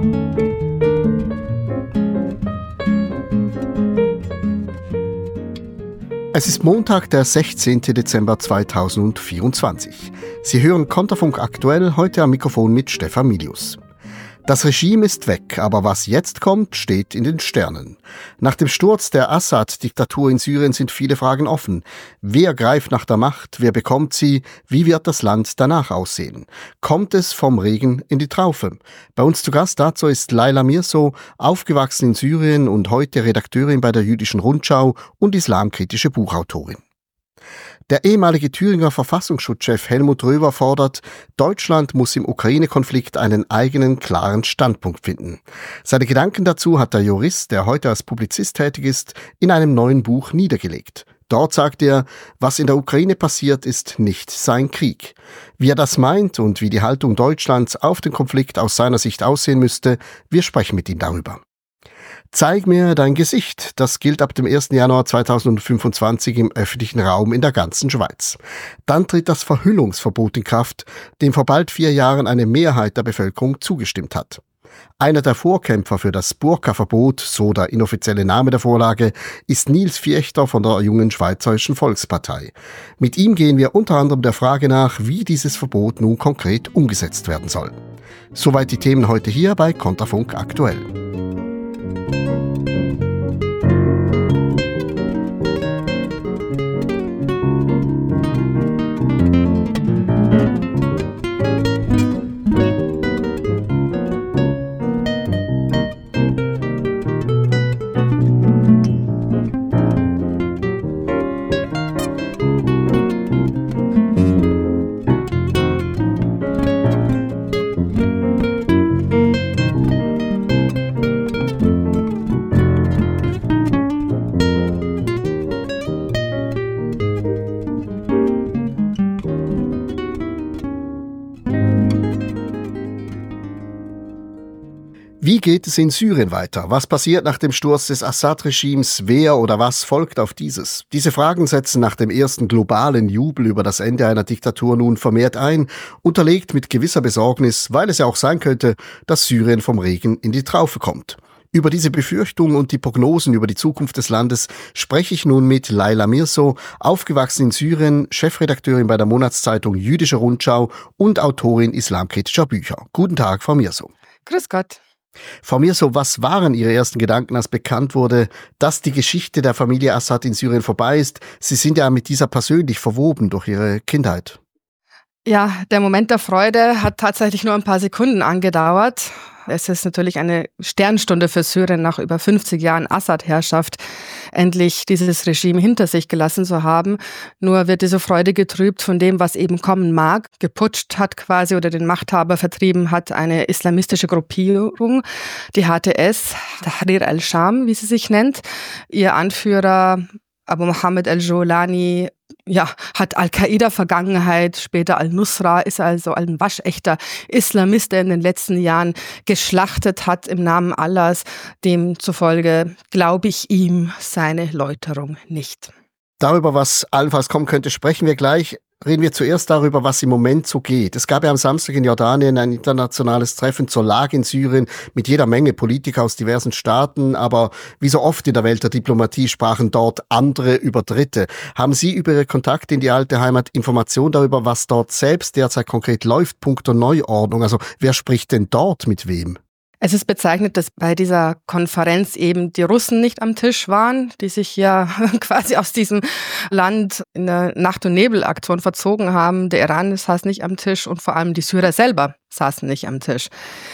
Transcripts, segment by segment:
Es ist Montag, der 16. Dezember 2024. Sie hören Konterfunk aktuell, heute am Mikrofon mit Stefan Milius. Das Regime ist weg, aber was jetzt kommt, steht in den Sternen. Nach dem Sturz der Assad-Diktatur in Syrien sind viele Fragen offen. Wer greift nach der Macht? Wer bekommt sie? Wie wird das Land danach aussehen? Kommt es vom Regen in die Traufe? Bei uns zu Gast dazu ist Laila Mirso, aufgewachsen in Syrien und heute Redakteurin bei der Jüdischen Rundschau und islamkritische Buchautorin. Der ehemalige Thüringer Verfassungsschutzchef Helmut Röwer fordert, Deutschland muss im Ukraine-Konflikt einen eigenen, klaren Standpunkt finden. Seine Gedanken dazu hat der Jurist, der heute als Publizist tätig ist, in einem neuen Buch niedergelegt. Dort sagt er, was in der Ukraine passiert, ist nicht sein Krieg. Wie er das meint und wie die Haltung Deutschlands auf den Konflikt aus seiner Sicht aussehen müsste, wir sprechen mit ihm darüber. Zeig mir dein Gesicht. Das gilt ab dem 1. Januar 2025 im öffentlichen Raum in der ganzen Schweiz. Dann tritt das Verhüllungsverbot in Kraft, dem vor bald 4 Jahren eine Mehrheit der Bevölkerung zugestimmt hat. Einer der Vorkämpfer für das Burka-Verbot, so der inoffizielle Name der Vorlage, ist Nils Viechter von der Jungen Schweizerischen Volkspartei. Mit ihm gehen wir unter anderem der Frage nach, wie dieses Verbot nun konkret umgesetzt werden soll. Soweit die Themen heute hier bei Konterfunk aktuell. Wie geht es in Syrien weiter? Was passiert nach dem Sturz des Assad-Regimes? Wer oder was folgt auf dieses? Diese Fragen setzen nach dem ersten globalen Jubel über das Ende einer Diktatur nun vermehrt ein, unterlegt mit gewisser Besorgnis, weil es ja auch sein könnte, dass Syrien vom Regen in die Traufe kommt. Über diese Befürchtungen und die Prognosen über die Zukunft des Landes spreche ich nun mit Laila Mirso, aufgewachsen in Syrien, Chefredakteurin bei der Monatszeitung Jüdische Rundschau und Autorin islamkritischer Bücher. Guten Tag, Frau Mirso. Grüß Gott. Frau Mirso, was waren Ihre ersten Gedanken, als bekannt wurde, dass die Geschichte der Familie Assad in Syrien vorbei ist? Sie sind ja mit dieser persönlich verwoben durch Ihre Kindheit. Ja, der Moment der Freude hat tatsächlich nur ein paar Sekunden angedauert. Es ist natürlich eine Sternstunde für Syrien, nach über 50 Jahren Assad-Herrschaft endlich dieses Regime hinter sich gelassen zu haben. Nur wird diese Freude getrübt von dem, was eben kommen mag. Geputscht hat quasi oder den Machthaber vertrieben hat eine islamistische Gruppierung, die HTS, Tahrir al-Sham, wie sie sich nennt. Ihr Anführer Abu Mohammed al-Jolani hat Al-Qaida-Vergangenheit, später Al-Nusra, ist also ein waschechter Islamist, der in den letzten Jahren geschlachtet hat im Namen Allahs. Demzufolge glaube ich ihm seine Läuterung nicht. Darüber, was allenfalls kommen könnte, sprechen wir gleich. Reden wir zuerst darüber, was im Moment so geht. Es gab ja am Samstag in Jordanien ein internationales Treffen zur Lage in Syrien mit jeder Menge Politiker aus diversen Staaten, aber wie so oft in der Welt der Diplomatie sprachen dort andere über Dritte. Haben Sie über Ihre Kontakte in die alte Heimat Informationen darüber, was dort selbst derzeit konkret läuft, punkto Neuordnung? Also wer spricht denn dort mit wem? Es ist bezeichnend, dass bei dieser Konferenz eben die Russen nicht am Tisch waren, die sich ja quasi aus diesem Land in der Nacht- und Nebelaktion verzogen haben. Der Iran saß nicht am Tisch und vor allem die Syrer selber saßen nicht am Tisch.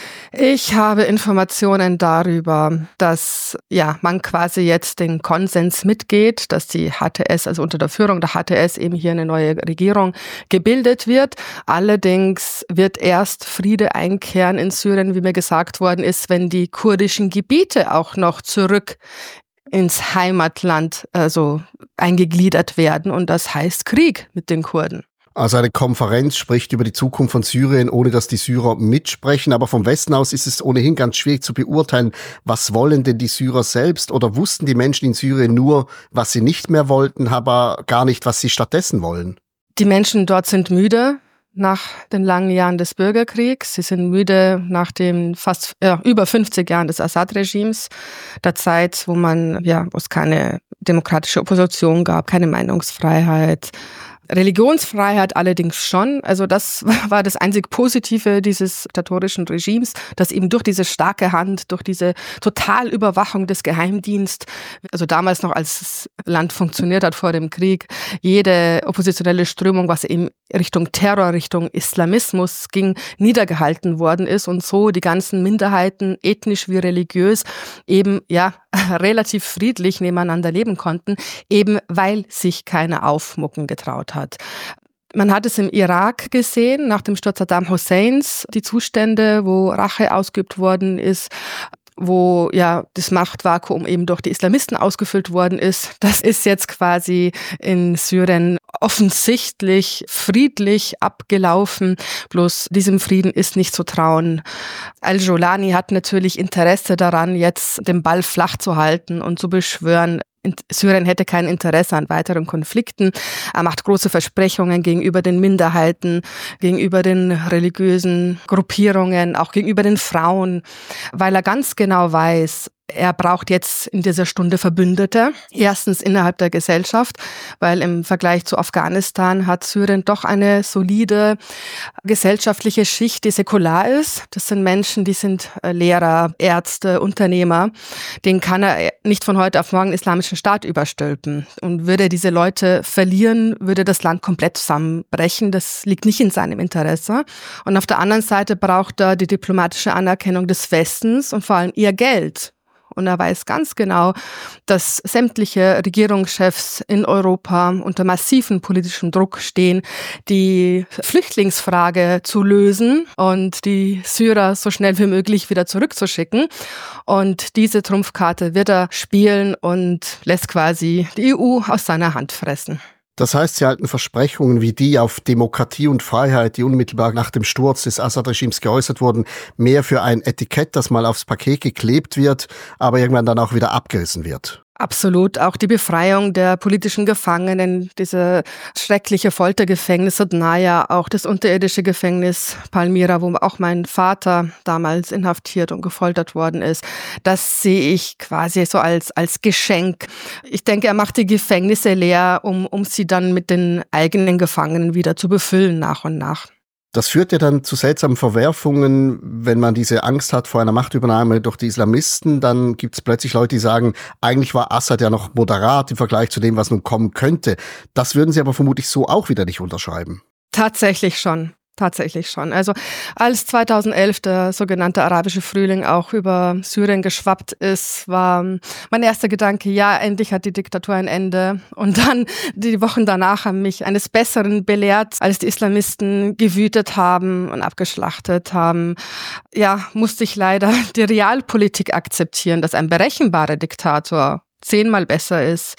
Ich habe Informationen darüber, dass man quasi jetzt den Konsens mitgeht, dass die HTS, also unter der Führung der HTS eben hier eine neue Regierung gebildet wird. Allerdings wird erst Friede einkehren in Syrien, wie mir gesagt worden ist, wenn die kurdischen Gebiete auch noch zurück ins Heimatland eingegliedert werden. Und das heißt Krieg mit den Kurden. Also eine Konferenz spricht über die Zukunft von Syrien, ohne dass die Syrer mitsprechen. Aber vom Westen aus ist es ohnehin ganz schwierig zu beurteilen, was wollen denn die Syrer selbst? Oder wussten die Menschen in Syrien nur, was sie nicht mehr wollten, aber gar nicht, was sie stattdessen wollen? Die Menschen dort sind müde nach den langen Jahren des Bürgerkriegs. Sie sind müde nach den fast über 50 Jahren des Assad-Regimes, der Zeit, wo es keine demokratische Opposition gab, keine Meinungsfreiheit. Religionsfreiheit allerdings schon. Also das war das einzig Positive dieses diktatorischen Regimes, dass eben durch diese starke Hand, durch diese Totalüberwachung des Geheimdienstes, also damals noch als das Land funktioniert hat vor dem Krieg, jede oppositionelle Strömung, was eben Richtung Terror, Richtung Islamismus ging, niedergehalten worden ist und so die ganzen Minderheiten, ethnisch wie religiös, eben relativ friedlich nebeneinander leben konnten, eben weil sich keiner aufmucken getraut hat. Man hat es im Irak gesehen, nach dem Sturz Saddam Husseins, die Zustände, wo Rache ausgeübt worden ist, wo das Machtvakuum eben durch die Islamisten ausgefüllt worden ist. Das ist jetzt quasi in Syrien offensichtlich friedlich abgelaufen. Bloß diesem Frieden ist nicht zu trauen. Al-Jolani hat natürlich Interesse daran, jetzt den Ball flach zu halten und zu beschwören, Syrien hätte kein Interesse an weiteren Konflikten. Er macht große Versprechungen gegenüber den Minderheiten, gegenüber den religiösen Gruppierungen, auch gegenüber den Frauen, weil er ganz genau weiß, er braucht jetzt in dieser Stunde Verbündete. Erstens innerhalb der Gesellschaft, weil im Vergleich zu Afghanistan hat Syrien doch eine solide gesellschaftliche Schicht, die säkular ist. Das sind Menschen, die sind Lehrer, Ärzte, Unternehmer. Den kann er nicht von heute auf morgen den islamischen Staat überstülpen. Und würde er diese Leute verlieren, würde das Land komplett zusammenbrechen. Das liegt nicht in seinem Interesse. Und auf der anderen Seite braucht er die diplomatische Anerkennung des Westens und vor allem ihr Geld. Und er weiß ganz genau, dass sämtliche Regierungschefs in Europa unter massivem politischem Druck stehen, die Flüchtlingsfrage zu lösen und die Syrer so schnell wie möglich wieder zurückzuschicken. Und diese Trumpfkarte wird er spielen und lässt quasi die EU aus seiner Hand fressen. Das heißt, Sie halten Versprechungen wie die auf Demokratie und Freiheit, die unmittelbar nach dem Sturz des Assad-Regimes geäußert wurden, mehr für ein Etikett, das mal aufs Paket geklebt wird, aber irgendwann dann auch wieder abgerissen wird? Absolut. Auch die Befreiung der politischen Gefangenen, diese schreckliche Foltergefängnis Sadnaya, auch das unterirdische Gefängnis Palmyra, wo auch mein Vater damals inhaftiert und gefoltert worden ist. Das sehe ich quasi so als Geschenk. Ich denke, er macht die Gefängnisse leer, um sie dann mit den eigenen Gefangenen wieder zu befüllen nach und nach. Das führt ja dann zu seltsamen Verwerfungen, wenn man diese Angst hat vor einer Machtübernahme durch die Islamisten. Dann gibt es plötzlich Leute, die sagen, eigentlich war Assad ja noch moderat im Vergleich zu dem, was nun kommen könnte. Das würden Sie aber vermutlich so auch wieder nicht unterschreiben. Tatsächlich schon. Also als 2011 der sogenannte arabische Frühling auch über Syrien geschwappt ist, war mein erster Gedanke, ja, endlich hat die Diktatur ein Ende. Und dann die Wochen danach haben mich eines Besseren belehrt, als die Islamisten gewütet haben und abgeschlachtet haben. Ja, musste ich leider die Realpolitik akzeptieren, dass ein berechenbarer Diktator 10-mal besser ist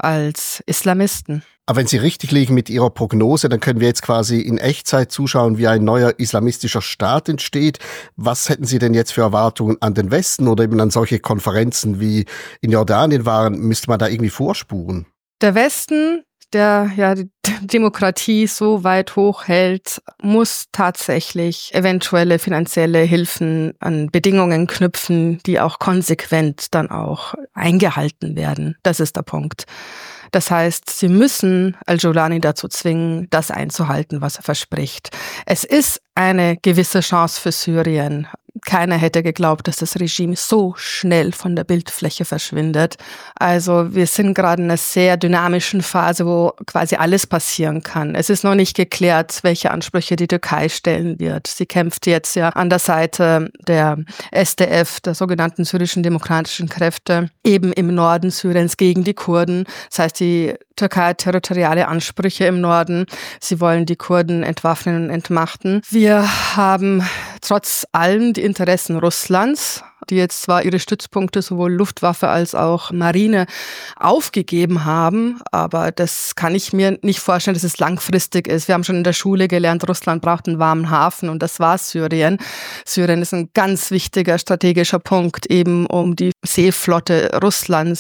als Islamisten. Aber wenn Sie richtig liegen mit Ihrer Prognose, dann können wir jetzt quasi in Echtzeit zuschauen, wie ein neuer islamistischer Staat entsteht. Was hätten Sie denn jetzt für Erwartungen an den Westen oder eben an solche Konferenzen wie in Jordanien waren? Müsste man da irgendwie vorspuren? Der Westen, der die Demokratie so weit hoch hält, muss tatsächlich eventuelle finanzielle Hilfen an Bedingungen knüpfen, die auch konsequent dann auch eingehalten werden. Das ist der Punkt. Das heißt, sie müssen Al-Jolani dazu zwingen, das einzuhalten, was er verspricht. Es ist eine gewisse Chance für Syrien. Keiner hätte geglaubt, dass das Regime so schnell von der Bildfläche verschwindet. Also wir sind gerade in einer sehr dynamischen Phase, wo quasi alles passieren kann. Es ist noch nicht geklärt, welche Ansprüche die Türkei stellen wird. Sie kämpft jetzt ja an der Seite der SDF, der sogenannten syrischen demokratischen Kräfte, eben im Norden Syriens gegen die Kurden. Das heißt, die Türkei hat territoriale Ansprüche im Norden. Sie wollen die Kurden entwaffnen und entmachten. Wir haben trotz allem die Interessen Russlands, die jetzt zwar ihre Stützpunkte sowohl Luftwaffe als auch Marine aufgegeben haben, aber das kann ich mir nicht vorstellen, dass es langfristig ist. Wir haben schon in der Schule gelernt, Russland braucht einen warmen Hafen und das war Syrien. Syrien ist ein ganz wichtiger strategischer Punkt, eben um die Seeflotte Russlands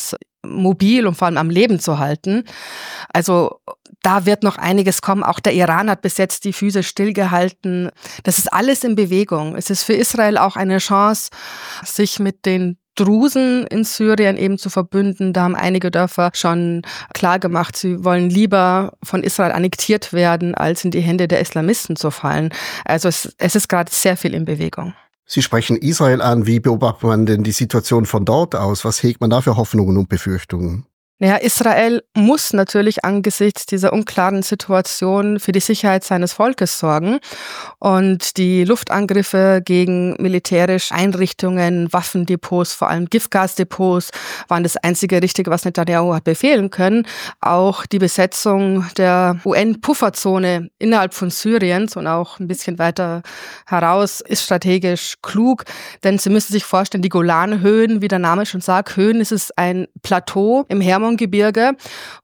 mobil und vor allem am Leben zu halten. Also da wird noch einiges kommen. Auch der Iran hat bis jetzt die Füße stillgehalten. Das ist alles in Bewegung. Es ist für Israel auch eine Chance, sich mit den Drusen in Syrien eben zu verbünden. Da haben einige Dörfer schon klargemacht, sie wollen lieber von Israel annektiert werden, als in die Hände der Islamisten zu fallen. Also es ist gerade sehr viel in Bewegung. Sie sprechen Israel an. Wie beobachtet man denn die Situation von dort aus? Was hegt man da für Hoffnungen und Befürchtungen? Naja, Israel muss natürlich angesichts dieser unklaren Situation für die Sicherheit seines Volkes sorgen. Und die Luftangriffe gegen militärische Einrichtungen, Waffendepots, vor allem Giftgasdepots, waren das einzige Richtige, was Netanyahu hat befehlen können. Auch die Besetzung der UN-Pufferzone innerhalb von Syriens und auch ein bisschen weiter heraus ist strategisch klug. Denn Sie müssen sich vorstellen, die Golanhöhen, wie der Name schon sagt, Höhen, ist es ein Plateau im Hermongebirge,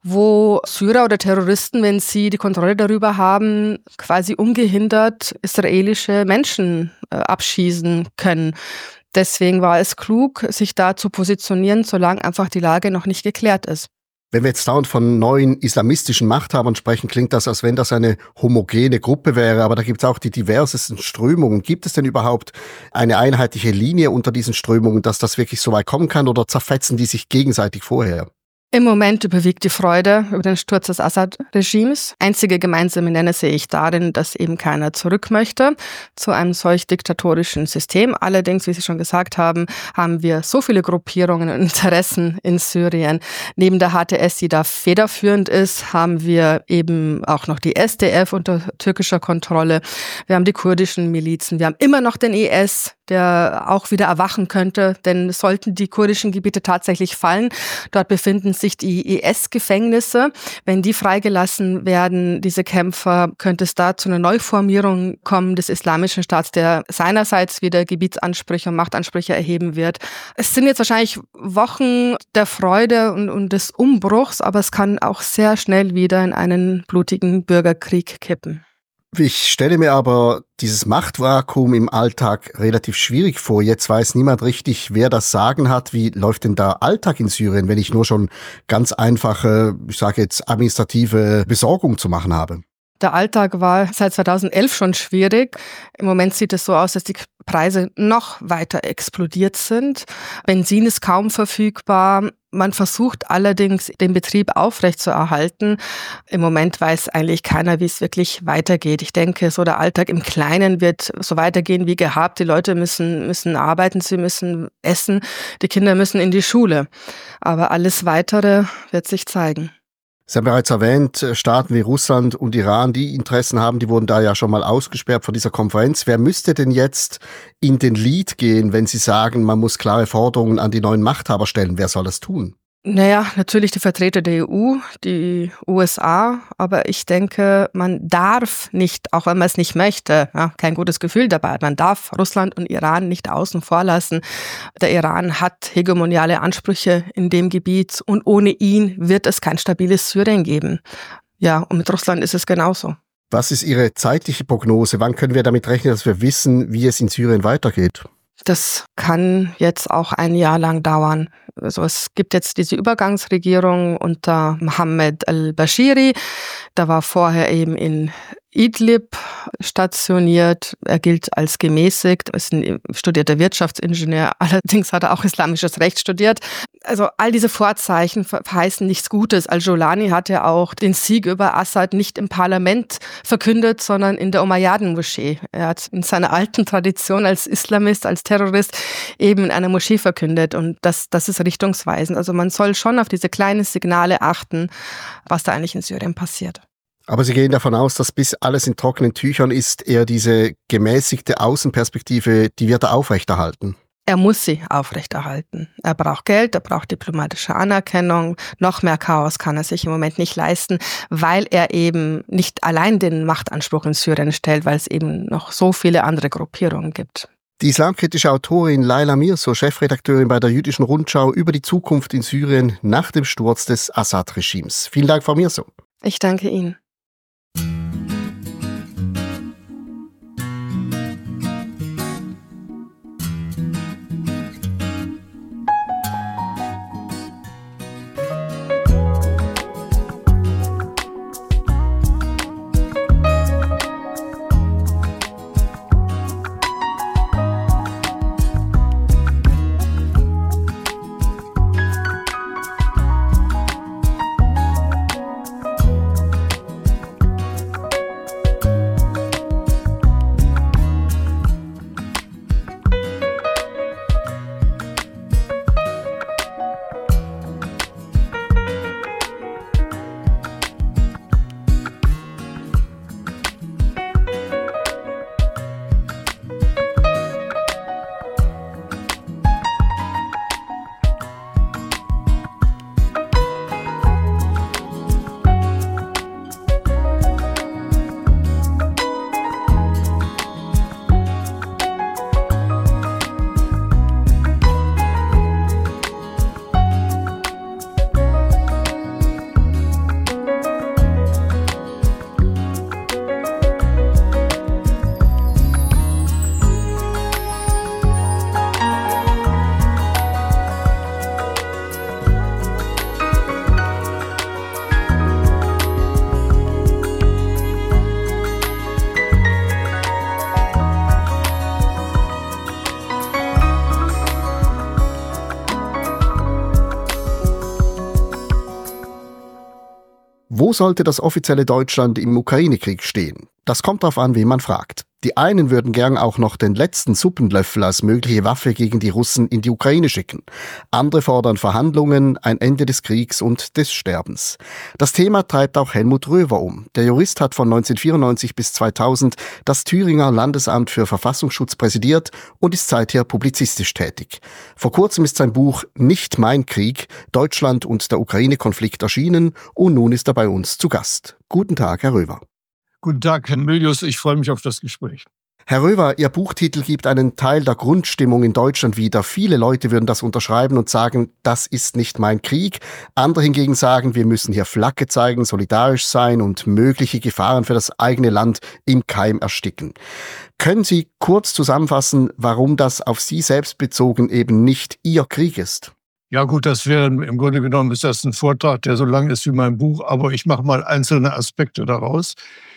wo Syrer oder Terroristen, wenn sie die Kontrolle darüber haben, quasi ungehindert israelische Menschen abschießen können. Deswegen war es klug, sich da zu positionieren, solange einfach die Lage noch nicht geklärt ist. Wenn wir jetzt dauernd von neuen islamistischen Machthabern sprechen, klingt das, als wenn das eine homogene Gruppe wäre, aber da gibt es auch die diversesten Strömungen. Gibt es denn überhaupt eine einheitliche Linie unter diesen Strömungen, dass das wirklich so weit kommen kann, oder zerfetzen die sich gegenseitig vorher? Im Moment überwiegt die Freude über den Sturz des Assad-Regimes. Einzige gemeinsame Nenner sehe ich darin, dass eben keiner zurück möchte zu einem solch diktatorischen System. Allerdings, wie Sie schon gesagt haben, haben wir so viele Gruppierungen und Interessen in Syrien. Neben der HTS, die da federführend ist, haben wir eben auch noch die SDF unter türkischer Kontrolle. Wir haben die kurdischen Milizen. Wir haben immer noch den IS, der auch wieder erwachen könnte, denn sollten die kurdischen Gebiete tatsächlich fallen, dort befinden sich die IS-Gefängnisse. Wenn die freigelassen werden, diese Kämpfer, könnte es da zu einer Neuformierung kommen des Islamischen Staats, der seinerseits wieder Gebietsansprüche und Machtansprüche erheben wird. Es sind jetzt wahrscheinlich Wochen der Freude und des Umbruchs, aber es kann auch sehr schnell wieder in einen blutigen Bürgerkrieg kippen. Ich stelle mir aber dieses Machtvakuum im Alltag relativ schwierig vor. Jetzt weiß niemand richtig, wer das Sagen hat. Wie läuft denn der Alltag in Syrien, wenn ich nur schon ganz einfache, ich sage jetzt, administrative Besorgung zu machen habe? Der Alltag war seit 2011 schon schwierig. Im Moment sieht es so aus, dass die Preise noch weiter explodiert sind. Benzin ist kaum verfügbar. Man versucht allerdings, den Betrieb aufrechtzuerhalten. Im Moment weiß eigentlich keiner, wie es wirklich weitergeht. Ich denke, so der Alltag im Kleinen wird so weitergehen wie gehabt. Die Leute müssen arbeiten, sie müssen essen, die Kinder müssen in die Schule. Aber alles Weitere wird sich zeigen. Sie haben bereits erwähnt, Staaten wie Russland und Iran, die Interessen haben, die wurden da ja schon mal ausgesperrt von dieser Konferenz. Wer müsste denn jetzt in den Lead gehen, wenn Sie sagen, man muss klare Forderungen an die neuen Machthaber stellen? Wer soll das tun? Naja, natürlich die Vertreter der EU, die USA, aber ich denke, man darf nicht, auch wenn man es nicht möchte, ja, kein gutes Gefühl dabei, man darf Russland und Iran nicht außen vor lassen. Der Iran hat hegemoniale Ansprüche in dem Gebiet und ohne ihn wird es kein stabiles Syrien geben. Ja, und mit Russland ist es genauso. Was ist Ihre zeitliche Prognose? Wann können wir damit rechnen, dass wir wissen, wie es in Syrien weitergeht? Das kann jetzt auch ein Jahr lang dauern. Also es gibt jetzt diese Übergangsregierung unter Mohammed al-Bashiri. Der war vorher eben in Idlib stationiert. Er gilt als gemäßigt, ist ein studierter Wirtschaftsingenieur. Allerdings hat er auch islamisches Recht studiert. Also all diese Vorzeichen verheißen nichts Gutes. Al-Jolani hat ja auch den Sieg über Assad nicht im Parlament verkündet, sondern in der Umayyaden-Moschee. Er hat in seiner alten Tradition als Islamist, als Terrorist eben in einer Moschee verkündet. Und das ist richtungsweisend. Also man soll schon auf diese kleinen Signale achten, was da eigentlich in Syrien passiert. Aber Sie gehen davon aus, dass bis alles in trockenen Tüchern ist, eher diese gemäßigte Außenperspektive, die wird er aufrechterhalten. Er muss sie aufrechterhalten. Er braucht Geld, er braucht diplomatische Anerkennung. Noch mehr Chaos kann er sich im Moment nicht leisten, weil er eben nicht allein den Machtanspruch in Syrien stellt, weil es eben noch so viele andere Gruppierungen gibt. Die islamkritische Autorin Laila Mirzo, Chefredakteurin bei der Jüdischen Rundschau, über die Zukunft in Syrien nach dem Sturz des Assad-Regimes. Vielen Dank, Frau Mirzo. Ich danke Ihnen. Wo sollte das offizielle Deutschland im Ukraine-Krieg stehen? Das kommt darauf an, wen man fragt. Die einen würden gern auch noch den letzten Suppenlöffel als mögliche Waffe gegen die Russen in die Ukraine schicken. Andere fordern Verhandlungen, ein Ende des Kriegs und des Sterbens. Das Thema treibt auch Helmut Röwer um. Der Jurist hat von 1994 bis 2000 das Thüringer Landesamt für Verfassungsschutz präsidiert und ist seither publizistisch tätig. Vor kurzem ist sein Buch Nicht mein Krieg, Deutschland und der Ukraine-Konflikt erschienen und nun ist er bei uns zu Gast. Guten Tag, Herr Röwer. Guten Tag, Herr Milius, ich freue mich auf das Gespräch. Herr Röwer, Ihr Buchtitel gibt einen Teil der Grundstimmung in Deutschland wider. Viele Leute würden das unterschreiben und sagen, das ist nicht mein Krieg. Andere hingegen sagen, wir müssen hier Flagge zeigen, solidarisch sein und mögliche Gefahren für das eigene Land im Keim ersticken. Können Sie kurz zusammenfassen, warum das auf Sie selbst bezogen eben nicht Ihr Krieg ist? Ja gut, das wäre im Grunde genommen ist das ein Vortrag, der so lang ist wie mein Buch, aber ich mache mal einzelne Aspekte daraus.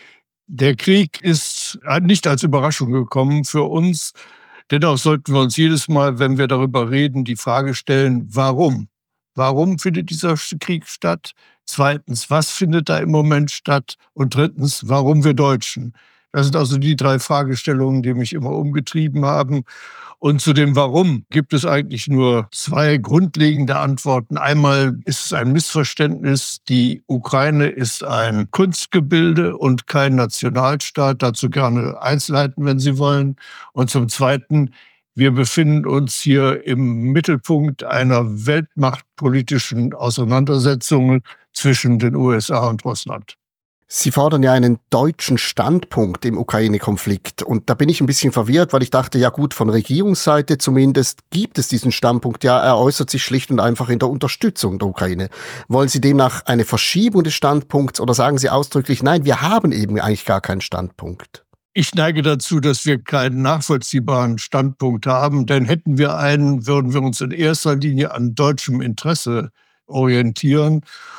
Der Krieg ist nicht als Überraschung gekommen für uns. Dennoch sollten wir uns jedes Mal, wenn wir darüber reden, die Frage stellen, warum? Warum findet dieser Krieg statt? Zweitens, was findet da im Moment statt? Und drittens, warum wir Deutschen? Das sind also die 3 Fragestellungen, die mich immer umgetrieben haben. Und zu dem Warum gibt es eigentlich nur 2 grundlegende Antworten. Einmal ist es ein Missverständnis. Die Ukraine ist ein Kunstgebilde und kein Nationalstaat. Dazu gerne Einzelheiten, wenn Sie wollen. Und zum Zweiten, wir befinden uns hier im Mittelpunkt einer weltmachtpolitischen Auseinandersetzung zwischen den USA und Russland. Sie fordern ja einen deutschen Standpunkt im Ukraine-Konflikt. Und da bin ich ein bisschen verwirrt, weil ich dachte, ja gut, von Regierungsseite zumindest gibt es diesen Standpunkt. Ja, er äußert sich schlicht und einfach in der Unterstützung der Ukraine. Wollen Sie demnach eine Verschiebung des Standpunkts oder sagen Sie ausdrücklich, nein, wir haben eben eigentlich gar keinen Standpunkt? Ich neige dazu, dass wir keinen nachvollziehbaren Standpunkt haben, denn hätten wir einen, würden wir uns in erster Linie an deutschem Interesse orientieren.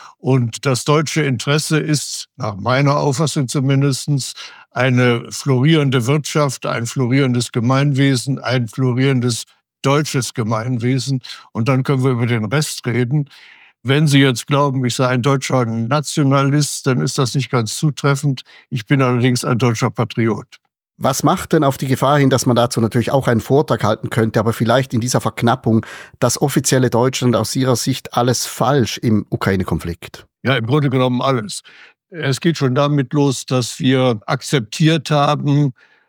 Und das deutsche Interesse ist, nach meiner Auffassung zumindest, eine florierende Wirtschaft, ein florierendes Gemeinwesen, ein florierendes deutsches Gemeinwesen. Und dann können wir über den Rest reden. Wenn Sie jetzt glauben, ich sei ein deutscher Nationalist, dann ist das nicht ganz zutreffend. Ich bin allerdings ein deutscher Patriot. Was macht denn auf die Gefahr hin, dass man dazu natürlich auch einen Vortrag halten könnte, aber vielleicht in dieser Verknappung das offizielle Deutschland aus Ihrer Sicht alles falsch im Ukraine-Konflikt? Ja, im Grunde genommen alles. Es geht schon damit los, dass wir akzeptiert haben,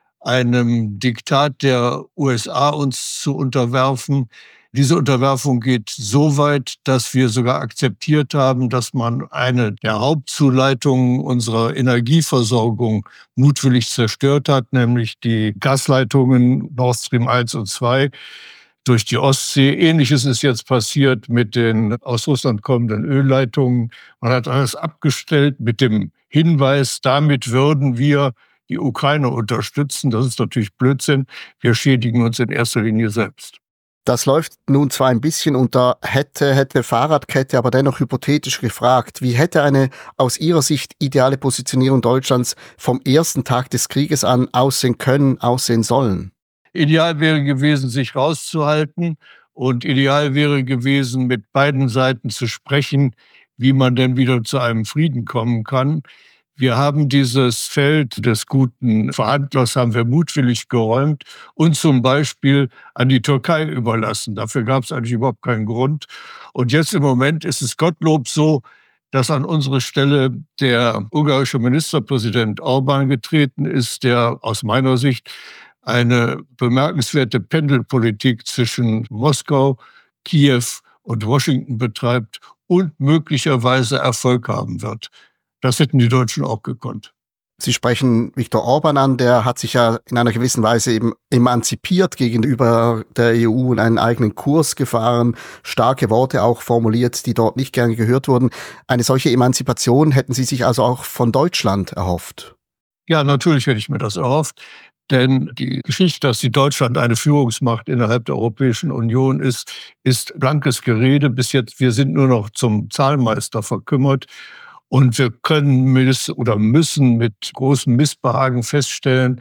einem Diktat der USA uns zu unterwerfen. Diese Unterwerfung geht so weit, dass wir sogar akzeptiert haben, dass man eine der Hauptzuleitungen unserer Energieversorgung mutwillig zerstört hat, nämlich die Gasleitungen Nord Stream 1 und 2 durch die Ostsee. Ähnliches ist jetzt passiert mit den aus Russland kommenden Ölleitungen. Man hat alles abgestellt mit dem Hinweis, damit würden wir die Ukraine unterstützen. Das ist natürlich Blödsinn. Wir schädigen uns in erster Linie selbst. Das läuft nun zwar ein bisschen unter hätte Fahrradkette, aber dennoch hypothetisch gefragt. Wie hätte eine aus Ihrer Sicht ideale Positionierung Deutschlands vom ersten Tag des Krieges an aussehen können, aussehen sollen? Ideal wäre gewesen, sich rauszuhalten, und ideal wäre gewesen, mit beiden Seiten zu sprechen, wie man denn wieder zu einem Frieden kommen kann. Wir haben dieses Feld des guten Verhandlers haben wir mutwillig geräumt und zum Beispiel an die Türkei überlassen. Dafür gab es eigentlich überhaupt keinen Grund. Und jetzt im Moment ist es Gottlob so, dass an unsere Stelle der ungarische Ministerpräsident Orbán getreten ist, der aus meiner Sicht eine bemerkenswerte Pendelpolitik zwischen Moskau, Kiew und Washington betreibt und möglicherweise Erfolg haben wird. Das hätten die Deutschen auch gekonnt. Sie sprechen Viktor Orbán an, der hat sich ja in einer gewissen Weise eben emanzipiert gegenüber der EU und einen eigenen Kurs gefahren, starke Worte auch formuliert, die dort nicht gerne gehört wurden. Eine solche Emanzipation hätten Sie sich also auch von Deutschland erhofft? Ja, natürlich hätte ich mir das erhofft. Denn die Geschichte, dass die Deutschland eine Führungsmacht innerhalb der Europäischen Union ist blankes Gerede. Bis jetzt, wir sind nur noch zum Zahlmeister verkümmert. Und wir können müssen mit großem Missbehagen feststellen,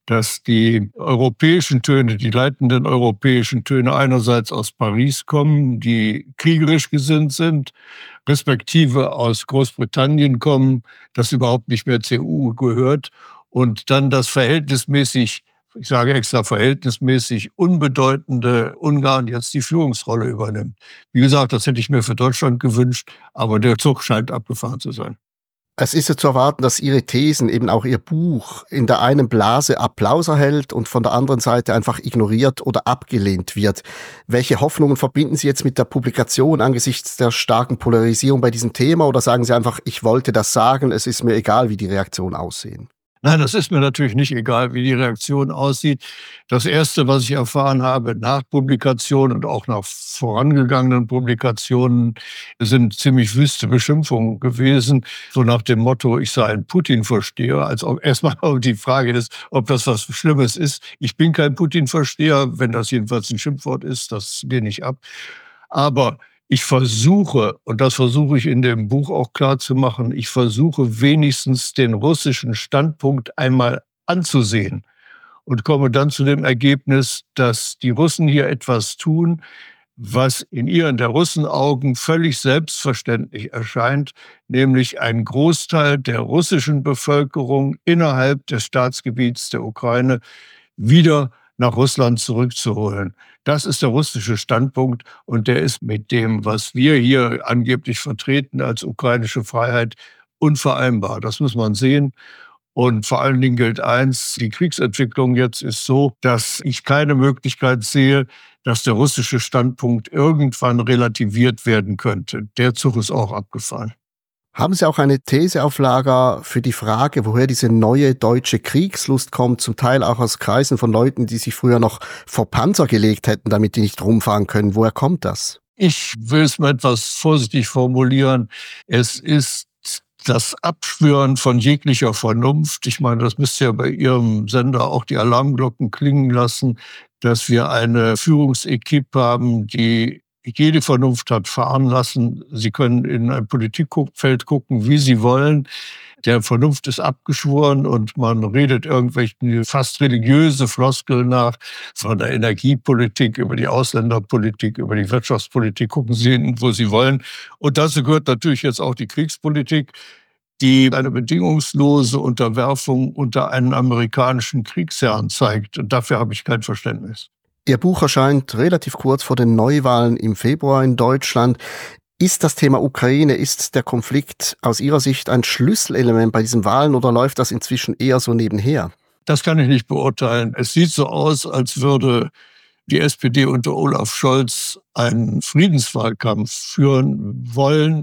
dass die europäischen Töne, die leitenden europäischen Töne einerseits aus Paris kommen, die kriegerisch gesinnt sind, respektive aus Großbritannien kommen, das überhaupt nicht mehr zur EU gehört, und dann das verhältnismäßig, ich sage extra verhältnismäßig unbedeutende Ungarn jetzt die Führungsrolle übernimmt. Wie gesagt, das hätte ich mir für Deutschland gewünscht, aber der Zug scheint abgefahren zu sein. Es ist ja zu erwarten, dass Ihre Thesen, eben auch Ihr Buch, in der einen Blase Applaus erhält und von der anderen Seite einfach ignoriert oder abgelehnt wird. Welche Hoffnungen verbinden Sie jetzt mit der Publikation angesichts der starken Polarisierung bei diesem Thema, oder sagen Sie einfach, ich wollte das sagen, es ist mir egal, wie die Reaktionen aussehen? Nein, das ist mir natürlich nicht egal, wie die Reaktion aussieht. Das Erste, was ich erfahren habe nach Publikation und auch nach vorangegangenen Publikationen, sind ziemlich wüste Beschimpfungen gewesen. So nach dem Motto, ich sei ein Putin-Versteher. Als ob erstmal die Frage ist, ob das was Schlimmes ist. Ich bin kein Putin-Versteher, wenn das jedenfalls ein Schimpfwort ist, das lehne ich ab. Aber ich versuche, und das versuche ich in dem Buch auch klar zu machen, ich versuche wenigstens den russischen Standpunkt einmal anzusehen und komme dann zu dem Ergebnis, dass die Russen hier etwas tun, was in ihren, der Russen Augen völlig selbstverständlich erscheint, nämlich einen Großteil der russischen Bevölkerung innerhalb des Staatsgebiets der Ukraine wieder nach Russland zurückzuholen. Das ist der russische Standpunkt, und der ist mit dem, was wir hier angeblich vertreten als ukrainische Freiheit, unvereinbar. Das muss man sehen. Und vor allen Dingen gilt eins: Die Kriegsentwicklung jetzt ist so, dass ich keine Möglichkeit sehe, dass der russische Standpunkt irgendwann relativiert werden könnte. Der Zug ist auch abgefahren. Haben Sie auch eine These auf Lager für die Frage, woher diese neue deutsche Kriegslust kommt, zum Teil auch aus Kreisen von Leuten, die sich früher noch vor Panzer gelegt hätten, damit die nicht rumfahren können? Woher kommt das? Ich will es mal etwas vorsichtig formulieren. Es ist das Abschwören von jeglicher Vernunft. Ich meine, das müsste ja bei Ihrem Sender auch die Alarmglocken klingen lassen, dass wir eine Führungsequipe haben, die jede Vernunft hat fahren lassen. Sie können in ein Politikfeld gucken, wie Sie wollen. Der Vernunft ist abgeschworen und man redet irgendwelche fast religiöse Floskeln nach, von der Energiepolitik über die Ausländerpolitik, über die Wirtschaftspolitik. Gucken Sie hin, wo Sie wollen. Und dazu gehört natürlich jetzt auch die Kriegspolitik, die eine bedingungslose Unterwerfung unter einen amerikanischen Kriegsherrn zeigt. Und dafür habe ich kein Verständnis. Ihr Buch erscheint relativ kurz vor den Neuwahlen im Februar in Deutschland. Ist das Thema Ukraine, ist der Konflikt aus Ihrer Sicht ein Schlüsselelement bei diesen Wahlen, oder läuft das inzwischen eher so nebenher? Das kann ich nicht beurteilen. Es sieht so aus, als würde die SPD unter Olaf Scholz einen Friedenswahlkampf führen wollen,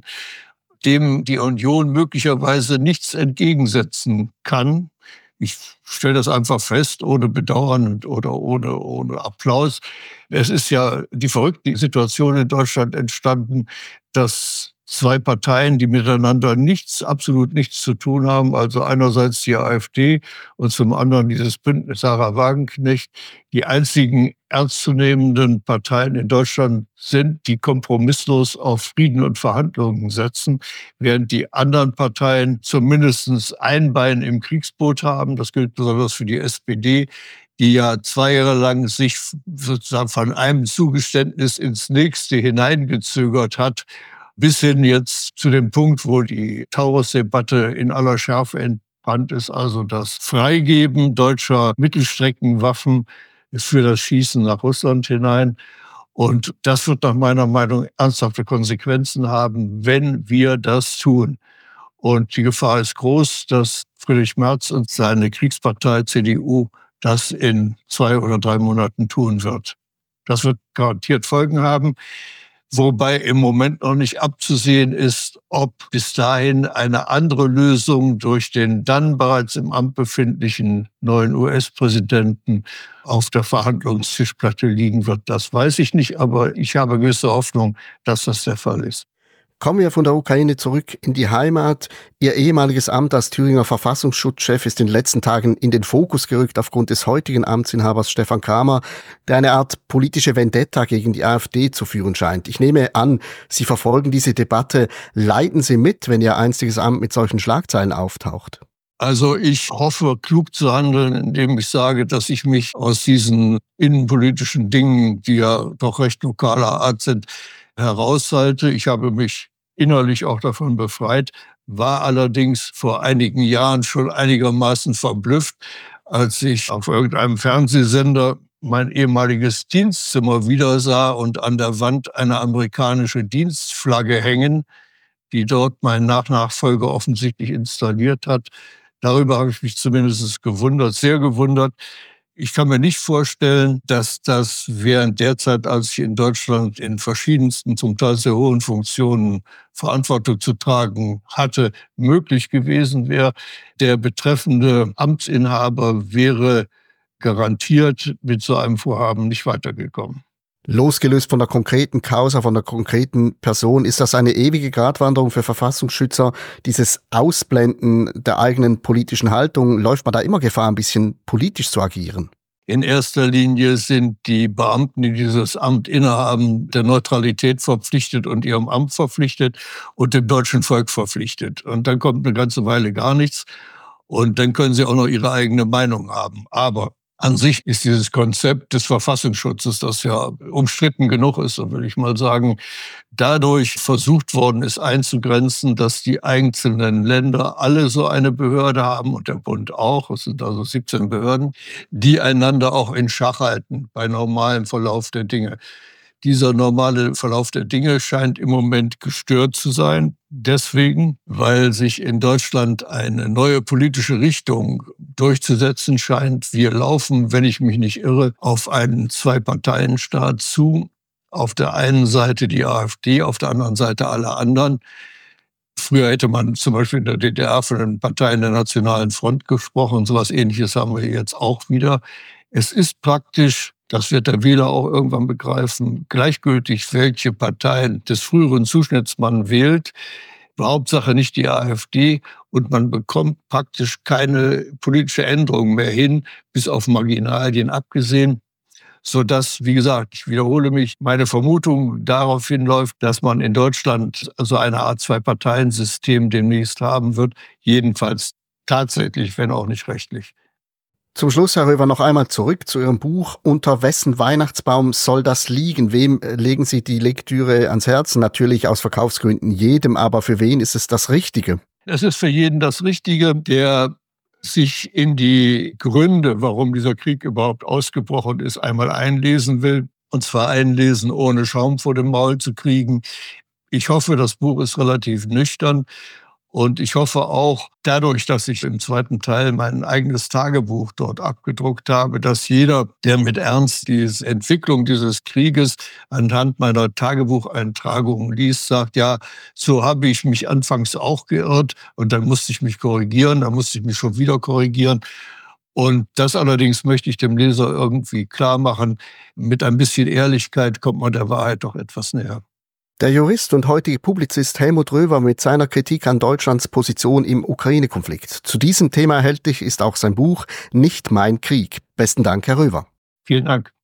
dem die Union möglicherweise nichts entgegensetzen kann. Ich stelle das einfach fest, ohne Bedauern oder ohne Applaus. Es ist ja die verrückte Situation in Deutschland entstanden, dass zwei Parteien, die miteinander absolut nichts zu tun haben, also einerseits die AfD und zum anderen dieses Bündnis Sarah Wagenknecht, die einzigen ernstzunehmenden Parteien in Deutschland sind, die kompromisslos auf Frieden und Verhandlungen setzen, während die anderen Parteien zumindest ein Bein im Kriegsboot haben. Das gilt besonders für die SPD, die ja 2 Jahre lang sich sozusagen von einem Zugeständnis ins nächste hineingezögert hat, bis hin jetzt zu dem Punkt, wo die Taurus-Debatte in aller Schärfe entbrannt ist, also das Freigeben deutscher Mittelstreckenwaffen für das Schießen nach Russland hinein. Und das wird nach meiner Meinung ernsthafte Konsequenzen haben, wenn wir das tun. Und die Gefahr ist groß, dass Friedrich Merz und seine Kriegspartei CDU das in 2 oder 3 Monaten tun wird. Das wird garantiert Folgen haben. Wobei im Moment noch nicht abzusehen ist, ob bis dahin eine andere Lösung durch den dann bereits im Amt befindlichen neuen US-Präsidenten auf der Verhandlungstischplatte liegen wird. Das weiß ich nicht, aber ich habe gewisse Hoffnung, dass das der Fall ist. Kommen wir von der Ukraine zurück in die Heimat. Ihr ehemaliges Amt als Thüringer Verfassungsschutzchef ist in den letzten Tagen in den Fokus gerückt aufgrund des heutigen Amtsinhabers Stefan Kramer, der eine Art politische Vendetta gegen die AfD zu führen scheint. Ich nehme an, Sie verfolgen diese Debatte. Leiden Sie mit, wenn Ihr einstiges Amt mit solchen Schlagzeilen auftaucht? Also ich hoffe, klug zu handeln, indem ich sage, dass ich mich aus diesen innenpolitischen Dingen, die ja doch recht lokaler Art sind, heraushalte. Ich habe mich innerlich auch davon befreit, war allerdings vor einigen Jahren schon einigermaßen verblüfft, als ich auf irgendeinem Fernsehsender mein ehemaliges Dienstzimmer wieder sah und an der Wand eine amerikanische Dienstflagge hängen, die dort mein Nachfolger offensichtlich installiert hat. Darüber habe ich mich zumindest gewundert, sehr gewundert. Ich kann mir nicht vorstellen, dass das während der Zeit, als ich in Deutschland in verschiedensten, zum Teil sehr hohen Funktionen Verantwortung zu tragen hatte, möglich gewesen wäre. Der betreffende Amtsinhaber wäre garantiert mit so einem Vorhaben nicht weitergekommen. Losgelöst von der konkreten Causa, von der konkreten Person, ist das eine ewige Gratwanderung für Verfassungsschützer, dieses Ausblenden der eigenen politischen Haltung? Läuft man da immer Gefahr, ein bisschen politisch zu agieren? In erster Linie sind die Beamten, die dieses Amt innehaben, der Neutralität verpflichtet und ihrem Amt verpflichtet und dem deutschen Volk verpflichtet. Und dann kommt eine ganze Weile gar nichts und dann können sie auch noch ihre eigene Meinung haben. Aber an sich ist dieses Konzept des Verfassungsschutzes, das ja umstritten genug ist, so will ich mal sagen, dadurch versucht worden ist einzugrenzen, dass die einzelnen Länder alle so eine Behörde haben und der Bund auch, es sind also 17 Behörden, die einander auch in Schach halten bei normalem Verlauf der Dinge. Dieser normale Verlauf der Dinge scheint im Moment gestört zu sein. Deswegen, weil sich in Deutschland eine neue politische Richtung durchzusetzen scheint. Wir laufen, wenn ich mich nicht irre, auf einen Zwei-Parteien-Staat zu. Auf der einen Seite die AfD, auf der anderen Seite alle anderen. Früher hätte man zum Beispiel in der DDR von den Parteien der Nationalen Front gesprochen. So etwas Ähnliches haben wir jetzt auch wieder. Es ist praktisch, das wird der Wähler auch irgendwann begreifen, gleichgültig, welche Parteien des früheren Zuschnitts man wählt. Hauptsache nicht die AfD und man bekommt praktisch keine politische Änderung mehr hin, bis auf Marginalien abgesehen. Sodass, wie gesagt, ich wiederhole mich, meine Vermutung darauf hinläuft, dass man in Deutschland so eine Art Zwei-Parteien-System demnächst haben wird. Jedenfalls tatsächlich, wenn auch nicht rechtlich. Zum Schluss, Herr Röver, noch einmal zurück zu Ihrem Buch. Unter wessen Weihnachtsbaum soll das liegen? Wem legen Sie die Lektüre ans Herzen? Natürlich aus Verkaufsgründen jedem, aber für wen ist es das Richtige? Es ist für jeden das Richtige, der sich in die Gründe, warum dieser Krieg überhaupt ausgebrochen ist, einmal einlesen will. Und zwar einlesen, ohne Schaum vor dem Maul zu kriegen. Ich hoffe, das Buch ist relativ nüchtern. Und ich hoffe auch, dadurch, dass ich im zweiten Teil mein eigenes Tagebuch dort abgedruckt habe, dass jeder, der mit Ernst die Entwicklung dieses Krieges anhand meiner Tagebucheintragungen liest, sagt, ja, so habe ich mich anfangs auch geirrt und dann musste ich mich korrigieren, dann musste ich mich schon wieder korrigieren. Und das allerdings möchte ich dem Leser irgendwie klar machen. Mit ein bisschen Ehrlichkeit kommt man der Wahrheit doch etwas näher. Der Jurist und heutige Publizist Helmut Röver mit seiner Kritik an Deutschlands Position im Ukraine-Konflikt. Zu diesem Thema erhältlich ist auch sein Buch Nicht mein Krieg. Besten Dank, Herr Röver. Vielen Dank.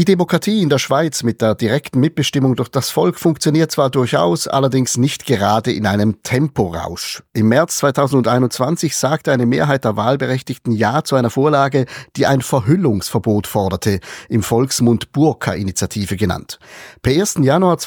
Die Demokratie in der Schweiz mit der direkten Mitbestimmung durch das Volk funktioniert zwar durchaus, allerdings nicht gerade in einem Temporausch. Im März 2021 sagte eine Mehrheit der Wahlberechtigten Ja zu einer Vorlage, die ein Verhüllungsverbot forderte, im Volksmund Burka-Initiative genannt. Per 1. Januar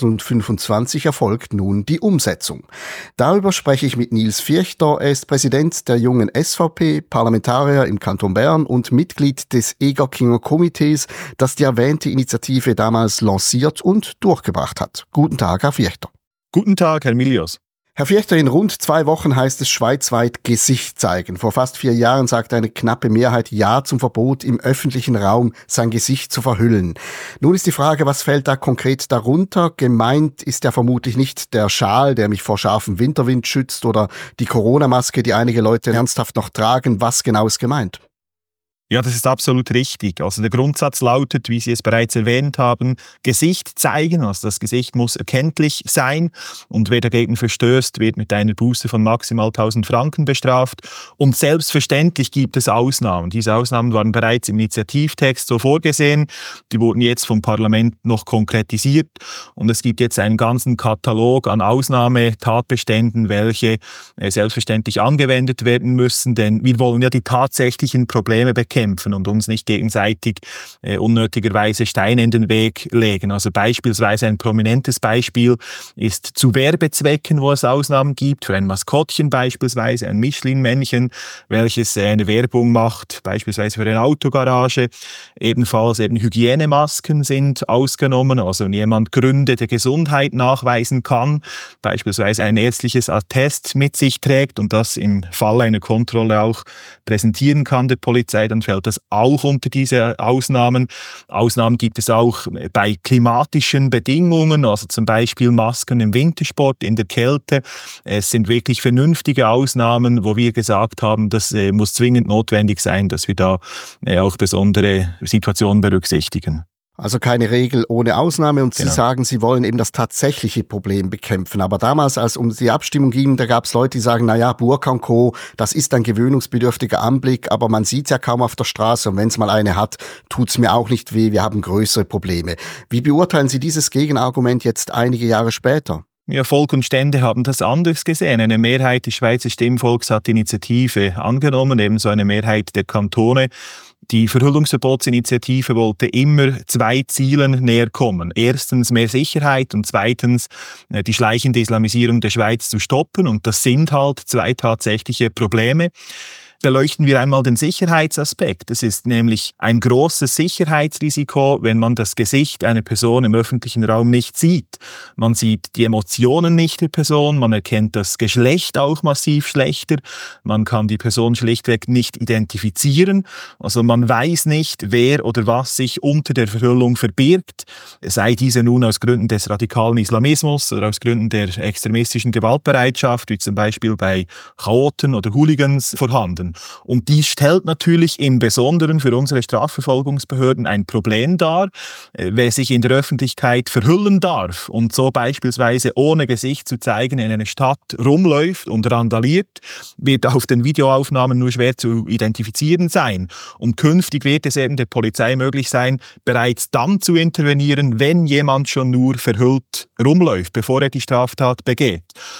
2025 erfolgt nun die Umsetzung. Darüber spreche ich mit Nils Vierchter. Er ist Präsident der Jungen SVP, Parlamentarier im Kanton Bern und Mitglied des Egerkinger Komitees, das die erwähnte Initiative damals lanciert und durchgebracht hat. Guten Tag, Herr Vierchter. Guten Tag, Herr Milius. Herr Vierchter, in rund 2 Wochen heißt es schweizweit Gesicht zeigen. Vor fast 4 Jahren sagte eine knappe Mehrheit Ja zum Verbot, im öffentlichen Raum sein Gesicht zu verhüllen. Nun ist die Frage, was fällt da konkret darunter? Gemeint ist ja vermutlich nicht der Schal, der mich vor scharfem Winterwind schützt, oder die Corona-Maske, die einige Leute ernsthaft noch tragen. Was genau ist gemeint? Ja, das ist absolut richtig. Also der Grundsatz lautet, wie Sie es bereits erwähnt haben, Gesicht zeigen. Also das Gesicht muss erkenntlich sein und wer dagegen verstößt, wird mit einer Buße von maximal 1.000 Franken bestraft. Und selbstverständlich gibt es Ausnahmen. Diese Ausnahmen waren bereits im Initiativtext so vorgesehen. Die wurden jetzt vom Parlament noch konkretisiert und es gibt jetzt einen ganzen Katalog an Ausnahmetatbeständen, welche selbstverständlich angewendet werden müssen, denn wir wollen ja die tatsächlichen Probleme bekämpfen und uns nicht gegenseitig unnötigerweise Steine in den Weg legen. Also beispielsweise ein prominentes Beispiel ist zu Werbezwecken, wo es Ausnahmen gibt, für ein Maskottchen beispielsweise, ein Michelin-Männchen, welches eine Werbung macht, beispielsweise für eine Autogarage. Ebenfalls eben Hygienemasken sind ausgenommen, also wenn jemand Gründe der Gesundheit nachweisen kann, beispielsweise ein ärztliches Attest mit sich trägt und das im Fall einer Kontrolle auch präsentieren kann der Polizei, dann fällt das auch unter diese Ausnahmen. Ausnahmen gibt es auch bei klimatischen Bedingungen, also zum Beispiel Masken im Wintersport, in der Kälte. Es sind wirklich vernünftige Ausnahmen, wo wir gesagt haben, das muss zwingend notwendig sein, dass wir da auch besondere Situationen berücksichtigen. Also keine Regel ohne Ausnahme und Genau. Sie sagen, Sie wollen eben das tatsächliche Problem bekämpfen. Aber damals, als um die Abstimmung ging, da gab es Leute, die sagen, naja, Burka und Co., das ist ein gewöhnungsbedürftiger Anblick, aber man sieht es ja kaum auf der Straße und wenn es mal eine hat, tut's mir auch nicht weh, wir haben größere Probleme. Wie beurteilen Sie dieses Gegenargument jetzt einige Jahre später? Ja, Volk und Stände haben das anders gesehen. Eine Mehrheit des Schweizer Stimmvolks hat die Initiative angenommen, ebenso eine Mehrheit der Kantone. Die Verhüllungsverbotsinitiative wollte immer 2 Zielen näher kommen. Erstens mehr Sicherheit und zweitens die schleichende Islamisierung der Schweiz zu stoppen. Und das sind halt 2 tatsächliche Probleme. Beleuchten wir einmal den Sicherheitsaspekt. Es ist nämlich ein großes Sicherheitsrisiko, wenn man das Gesicht einer Person im öffentlichen Raum nicht sieht. Man sieht die Emotionen nicht der Person, man erkennt das Geschlecht auch massiv schlechter, man kann die Person schlichtweg nicht identifizieren. Also man weiß nicht, wer oder was sich unter der Verhüllung verbirgt, sei diese nun aus Gründen des radikalen Islamismus oder aus Gründen der extremistischen Gewaltbereitschaft, wie zum Beispiel bei Chaoten oder Hooligans vorhanden. Und dies stellt natürlich im Besonderen für unsere Strafverfolgungsbehörden ein Problem dar, wer sich in der Öffentlichkeit verhüllen darf und so beispielsweise ohne Gesicht zu zeigen in einer Stadt rumläuft und randaliert, wird auf den Videoaufnahmen nur schwer zu identifizieren sein. Und künftig wird es eben der Polizei möglich sein, bereits dann zu intervenieren, wenn jemand schon nur verhüllt rumläuft, bevor er die Straftat begeht.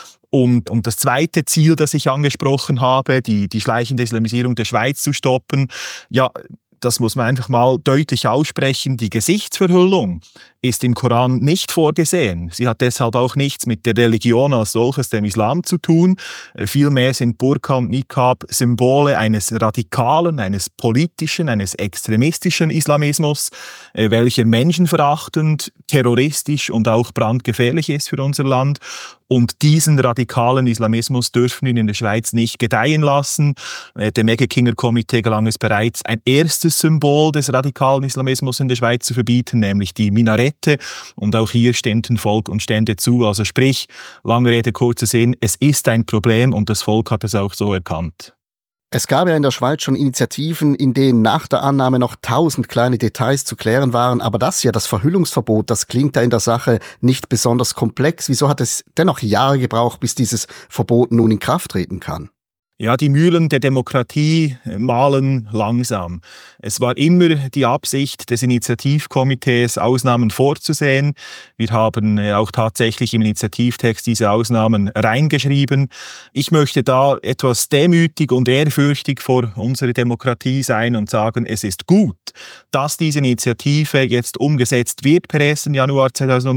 Und das zweite Ziel, das ich angesprochen habe, die schleichende Islamisierung der Schweiz zu stoppen, ja, das muss man einfach mal deutlich aussprechen, die Gesichtsverhüllung ist im Koran nicht vorgesehen. Sie hat deshalb auch nichts mit der Religion als solches, dem Islam, zu tun. Vielmehr sind Burka und Niqab Symbole eines radikalen, eines politischen, eines extremistischen Islamismus, welcher menschenverachtend, terroristisch und auch brandgefährlich ist für unser Land. Und diesen radikalen Islamismus dürfen wir in der Schweiz nicht gedeihen lassen. Dem Egerkinger Komitee gelang es bereits, ein erstes Symbol des radikalen Islamismus in der Schweiz zu verbieten, nämlich die Minarette. Und auch hier stimmten Volk und Stände zu. Also sprich, lange Rede, kurzer Sinn, es ist ein Problem und das Volk hat es auch so erkannt. Es gab ja in der Schweiz schon Initiativen, in denen nach der Annahme noch 1000 kleine Details zu klären waren, aber das hier, das Verhüllungsverbot, das klingt ja in der Sache nicht besonders komplex. Wieso hat es dennoch Jahre gebraucht, bis dieses Verbot nun in Kraft treten kann? Ja, die Mühlen der Demokratie mahlen langsam. Es war immer die Absicht des Initiativkomitees, Ausnahmen vorzusehen. Wir haben auch tatsächlich im Initiativtext diese Ausnahmen reingeschrieben. Ich möchte da etwas demütig und ehrfürchtig vor unserer Demokratie sein und sagen, es ist gut, dass diese Initiative jetzt umgesetzt wird per 1. Januar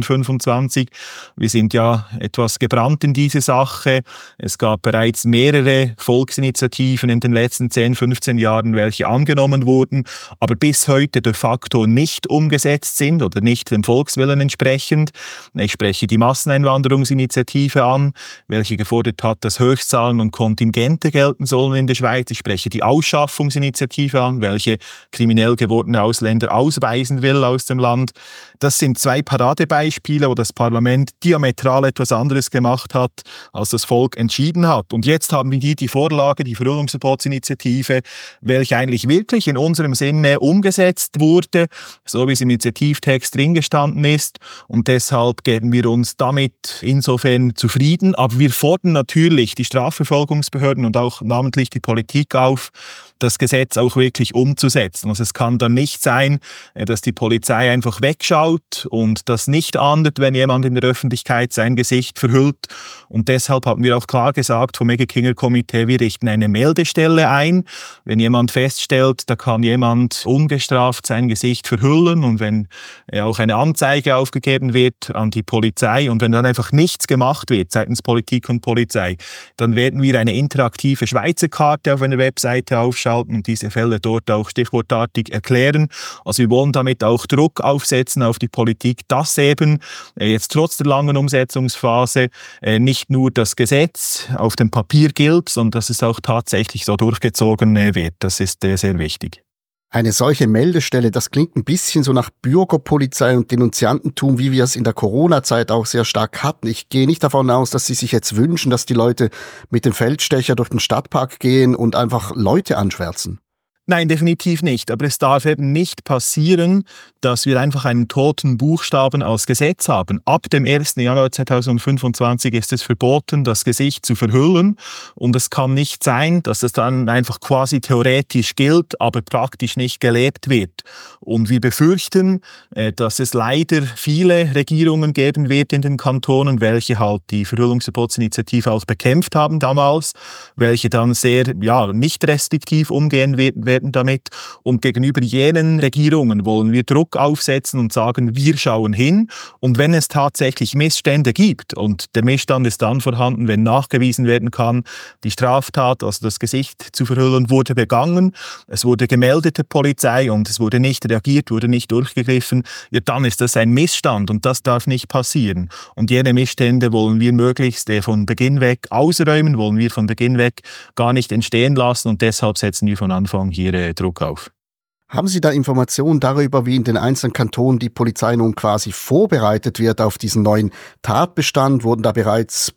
2025. Wir sind ja etwas gebrannt in diese Sache. Es gab bereits mehrere Volksinitiativen in den letzten 10, 15 Jahren, welche angenommen wurden, aber bis heute de facto nicht umgesetzt sind oder nicht dem Volkswillen entsprechend. Ich spreche die Masseneinwanderungsinitiative an, welche gefordert hat, dass Höchstzahlen und Kontingente gelten sollen in der Schweiz. Ich spreche die Ausschaffungsinitiative an, welche kriminell gewordene Ausländer ausweisen will aus dem Land. Das sind zwei Paradebeispiele, wo das Parlament diametral etwas anderes gemacht hat, als das Volk entschieden hat. Und jetzt haben wir die Vorlage, die Verhüllungsverbotsinitiative, welche eigentlich wirklich in unserem Sinne umgesetzt wurde, so wie es im Initiativtext drin gestanden ist. Und deshalb geben wir uns damit insofern zufrieden. Aber wir fordern natürlich die Strafverfolgungsbehörden und auch namentlich die Politik auf, das Gesetz auch wirklich umzusetzen. Also es kann dann nicht sein, dass die Polizei einfach wegschaut und das nicht ahndet, wenn jemand in der Öffentlichkeit sein Gesicht verhüllt. Und deshalb haben wir auch klar gesagt vom Egge-Kinger-Komitee, wir richten eine Meldestelle ein. Wenn jemand feststellt, da kann jemand ungestraft sein Gesicht verhüllen und wenn auch eine Anzeige aufgegeben wird an die Polizei und wenn dann einfach nichts gemacht wird seitens Politik und Polizei, dann werden wir eine interaktive Schweizer Karte auf einer Webseite aufschalten und diese Fälle dort auch stichwortartig erklären. Also wir wollen damit auch Druck aufsetzen auf die Politik, dass eben jetzt trotz der langen Umsetzungsphase nicht nur das Gesetz auf dem Papier gilt, sondern dass es auch tatsächlich so durchgezogen wird. Das ist sehr wichtig. Eine solche Meldestelle, das klingt ein bisschen so nach Bürgerpolizei und Denunziantentum, wie wir es in der Corona-Zeit auch sehr stark hatten. Ich gehe nicht davon aus, dass Sie sich jetzt wünschen, dass die Leute mit dem Feldstecher durch den Stadtpark gehen und einfach Leute anschwärzen. Nein, definitiv nicht. Aber es darf eben nicht passieren, dass wir einfach einen toten Buchstaben als Gesetz haben. Ab dem 1. Januar 2025 ist es verboten, das Gesicht zu verhüllen. Und es kann nicht sein, dass es dann einfach quasi theoretisch gilt, aber praktisch nicht gelebt wird. Und wir befürchten, dass es leider viele Regierungen geben wird in den Kantonen, welche halt die Verhüllungsverbotsinitiative auch bekämpft haben damals, welche dann sehr nicht restriktiv umgehen werden damit. Und gegenüber jenen Regierungen wollen wir Druck aufsetzen und sagen, wir schauen hin. Und wenn es tatsächlich Missstände gibt, und der Missstand ist dann vorhanden, wenn nachgewiesen werden kann, die Straftat, also das Gesicht zu verhüllen, wurde begangen, es wurde gemeldet der Polizei und es wurde nicht reagiert, wurde nicht durchgegriffen, ja, dann ist das ein Missstand und das darf nicht passieren. Und jene Missstände wollen wir möglichst von Beginn weg ausräumen, wollen wir von Beginn weg gar nicht entstehen lassen und deshalb setzen wir von Anfang hier Druck auf. Haben Sie da Informationen darüber, wie in den einzelnen Kantonen die Polizei nun quasi vorbereitet wird auf diesen neuen Tatbestand? Wurden da bereits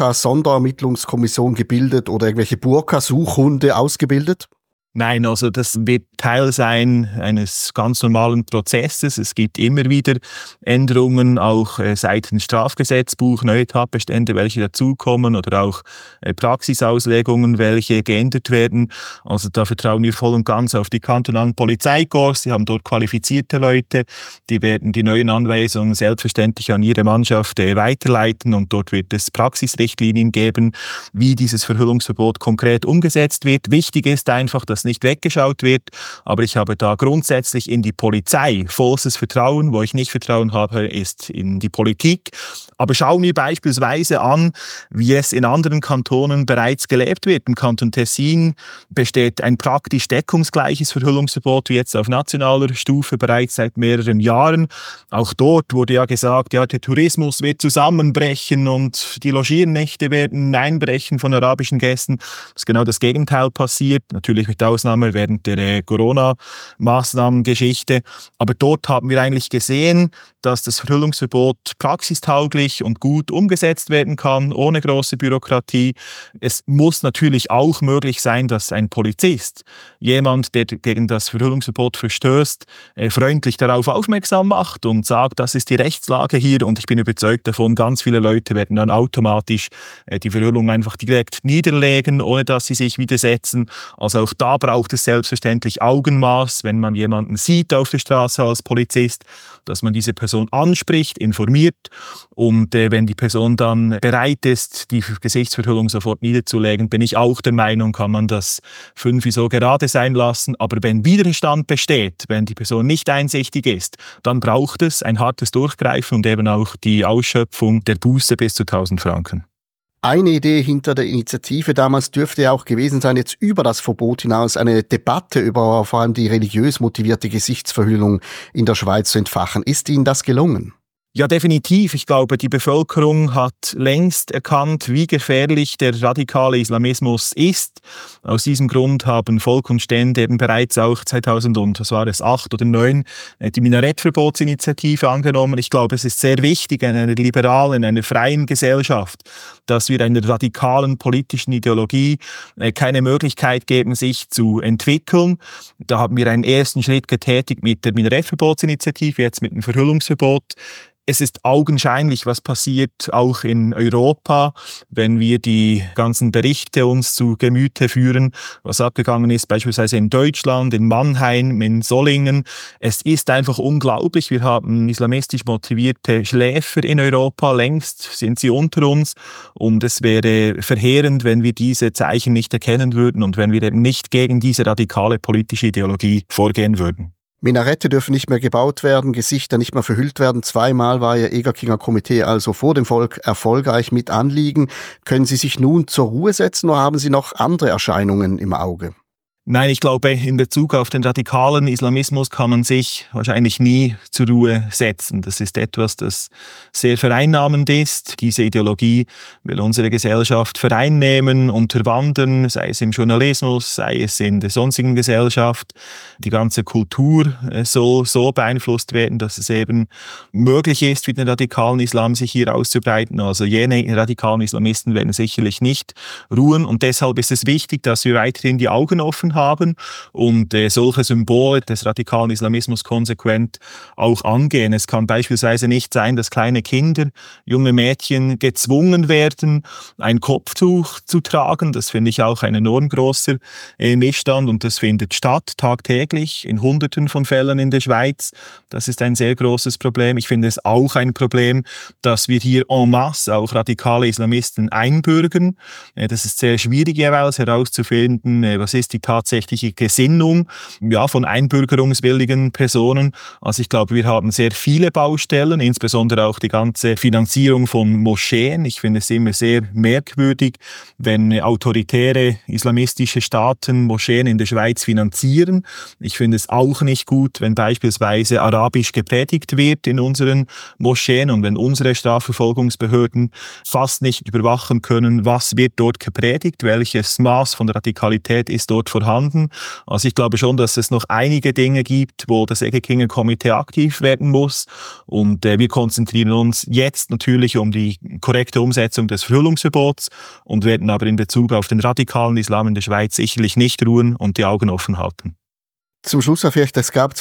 Burka-Sonderermittlungskommissionen gebildet oder irgendwelche Burka-Suchhunde ausgebildet? Nein, also das wird Teil sein eines ganz normalen Prozesses. Es gibt immer wieder Änderungen, auch seitens Strafgesetzbuch, neue Tatbestände, welche dazukommen oder auch Praxisauslegungen, welche geändert werden. Also da vertrauen wir voll und ganz auf die kantonalen Polizeikorps. Sie haben dort qualifizierte Leute, die werden die neuen Anweisungen selbstverständlich an ihre Mannschaft weiterleiten und dort wird es Praxisrichtlinien geben, wie dieses Verhüllungsverbot konkret umgesetzt wird. Wichtig ist einfach, dass nicht weggeschaut wird, aber ich habe da grundsätzlich in die Polizei vollstes Vertrauen. Wo ich nicht Vertrauen habe, ist in die Politik. Aber schauen wir beispielsweise an, wie es in anderen Kantonen bereits gelebt wird. Im Kanton Tessin besteht ein praktisch deckungsgleiches Verhüllungsverbot wie jetzt auf nationaler Stufe bereits seit mehreren Jahren. Auch dort wurde ja gesagt, ja, der Tourismus wird zusammenbrechen und die Logiernächte werden einbrechen von arabischen Gästen. Das ist genau das Gegenteil passiert. Natürlich wird Ausnahme während der Corona-Maßnahmen-Geschichte. Aber dort haben wir eigentlich gesehen, dass das Verhüllungsverbot praxistauglich und gut umgesetzt werden kann, ohne große Bürokratie. Es muss natürlich auch möglich sein, dass ein Polizist, jemand, der gegen das Verhüllungsverbot verstößt, freundlich darauf aufmerksam macht und sagt, das ist die Rechtslage hier, und ich bin überzeugt davon, ganz viele Leute werden dann automatisch die Verhüllung einfach direkt niederlegen, ohne dass sie sich widersetzen. Also auch da braucht es selbstverständlich Augenmaß, wenn man jemanden sieht auf der Straße als Polizist, dass man diese Person anspricht, informiert, und wenn die Person dann bereit ist, die Gesichtsverhüllung sofort niederzulegen, bin ich auch der Meinung, kann man das 5 so gerade sein lassen. Aber wenn Widerstand besteht, wenn die Person nicht einsichtig ist, dann braucht es ein hartes Durchgreifen und eben auch die Ausschöpfung der Buße bis zu 1.000 Franken. Eine Idee hinter der Initiative damals dürfte ja auch gewesen sein, jetzt über das Verbot hinaus eine Debatte über vor allem die religiös motivierte Gesichtsverhüllung in der Schweiz zu entfachen. Ist Ihnen das gelungen? Ja, definitiv. Ich glaube, die Bevölkerung hat längst erkannt, wie gefährlich der radikale Islamismus ist. Aus diesem Grund haben Volk und Stände eben bereits auch 2008 oder 2009 die Minarettverbotsinitiative angenommen. Ich glaube, es ist sehr wichtig in einer liberalen, in einer freien Gesellschaft, dass wir einer radikalen politischen Ideologie keine Möglichkeit geben, sich zu entwickeln. Da haben wir einen ersten Schritt getätigt mit der Minarettverbotsinitiative, jetzt mit dem Verhüllungsverbot. Es ist augenscheinlich, was passiert auch in Europa, wenn wir die ganzen Berichte uns zu Gemüte führen, was abgegangen ist, beispielsweise in Deutschland, in Mannheim, in Solingen. Es ist einfach unglaublich. Wir haben islamistisch motivierte Schläfer in Europa, längst sind sie unter uns, und es wäre verheerend, wenn wir diese Zeichen nicht erkennen würden und wenn wir eben nicht gegen diese radikale politische Ideologie vorgehen würden. Minarette dürfen nicht mehr gebaut werden, Gesichter nicht mehr verhüllt werden. 2-mal war Ihr Egerkinger Komitee also vor dem Volk erfolgreich mit Anliegen. Können Sie sich nun zur Ruhe setzen oder haben Sie noch andere Erscheinungen im Auge? Nein, ich glaube, in Bezug auf den radikalen Islamismus kann man sich wahrscheinlich nie zur Ruhe setzen. Das ist etwas, das sehr vereinnahmend ist. Diese Ideologie will unsere Gesellschaft vereinnehmen, unterwandern, sei es im Journalismus, sei es in der sonstigen Gesellschaft. Die ganze Kultur soll so beeinflusst werden, dass es eben möglich ist, für den radikalen Islam sich hier auszubreiten. Also jene radikalen Islamisten werden sicherlich nicht ruhen, und deshalb ist es wichtig, dass wir weiterhin die Augen offen haben und solche Symbole des radikalen Islamismus konsequent auch angehen. Es kann beispielsweise nicht sein, dass kleine Kinder, junge Mädchen gezwungen werden, ein Kopftuch zu tragen. Das finde ich auch ein enorm großer Missstand, und das findet statt tagtäglich in Hunderten von Fällen in der Schweiz. Das ist ein sehr großes Problem. Ich finde es auch ein Problem, dass wir hier en masse auch radikale Islamisten einbürgern. Das ist sehr schwierig jeweils herauszufinden, was ist die tatsächliche Gesinnung von einbürgerungswilligen Personen. Also ich glaube, wir haben sehr viele Baustellen, insbesondere auch die ganze Finanzierung von Moscheen. Ich finde es immer sehr merkwürdig, wenn autoritäre islamistische Staaten Moscheen in der Schweiz finanzieren. Ich finde es auch nicht gut, wenn beispielsweise Arabisch gepredigt wird in unseren Moscheen und wenn unsere Strafverfolgungsbehörden fast nicht überwachen können, was wird dort gepredigt, welches Maß von Radikalität ist dort vorhanden. Also ich glaube schon, dass es noch einige Dinge gibt, wo das Egerkinger Komitee aktiv werden muss, und wir konzentrieren uns jetzt natürlich um die korrekte Umsetzung des Verhüllungsverbots und werden aber in Bezug auf den radikalen Islam in der Schweiz sicherlich nicht ruhen und die Augen offen halten. Zum Schluss vielleicht, es gab